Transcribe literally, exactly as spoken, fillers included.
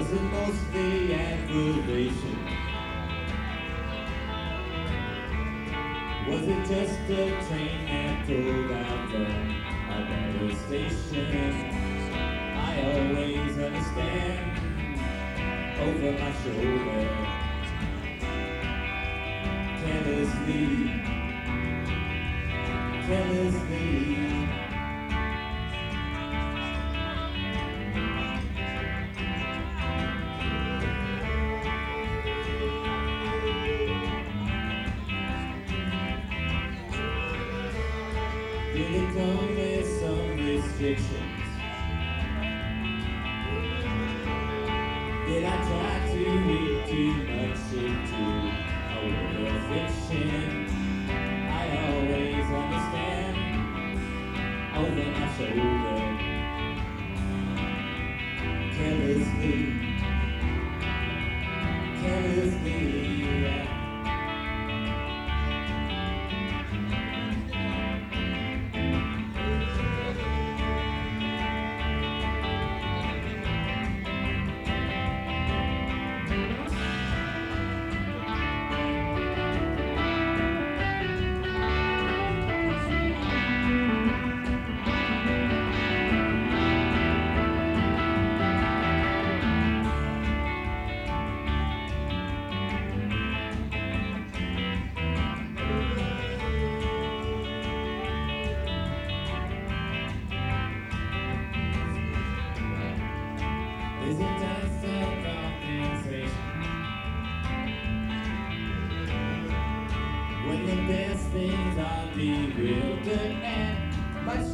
Was it mostly aggravation? Was it just a train that drove out from a better station? I always understand over my shoulder, carelessly, carelessly. Did it come with some restrictions? Did I try to read too much into a world of fiction? I always understand over my shoulder, carelessly, carelessly, yeah. Is it just a compensation when the best things are bewildered and much